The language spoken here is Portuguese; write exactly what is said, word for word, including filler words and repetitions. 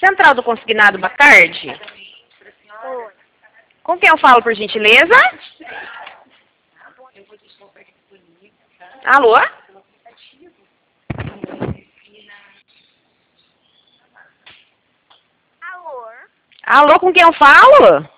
Central do Consignado Bacardi? Oi. Com quem eu falo, por gentileza? Alô? Alô? Alô, com quem eu falo?